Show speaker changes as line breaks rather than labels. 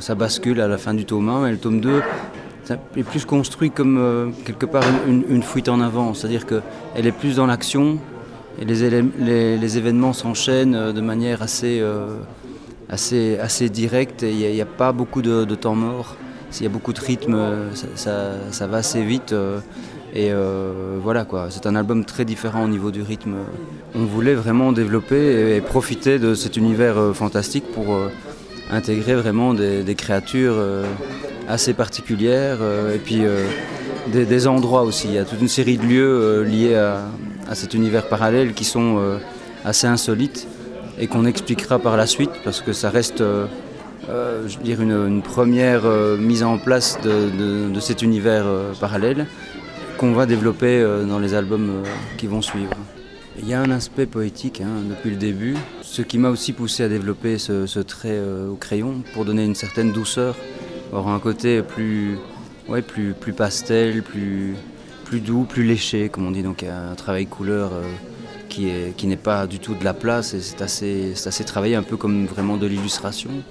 ça bascule à la fin du tome 1, et le tome 2 ça est plus construit comme quelque part une fuite en avant, c'est-à-dire qu'elle est plus dans l'action et les événements s'enchaînent de manière assez directe, et il n'y a pas beaucoup de temps mort. S'il y a beaucoup de rythme, ça va assez vite. Voilà quoi, c'est un album très différent au niveau du rythme. On voulait vraiment développer et profiter de cet univers fantastique pour intégrer vraiment des créatures assez particulières et puis des endroits aussi. Il y a toute une série de lieux liés à cet univers parallèle qui sont assez insolites et qu'on expliquera par la suite, parce que ça reste je veux dire une première mise en place de cet univers parallèle qu'on va développer dans les albums qui vont suivre. Il y a un aspect poétique depuis le début, ce qui m'a aussi poussé à développer ce trait au crayon pour donner une certaine douceur, avoir un côté plus pastel, plus doux, plus léché, comme on dit. Donc un travail couleur qui n'est pas du tout de la place, et c'est assez travaillé, un peu comme vraiment de l'illustration.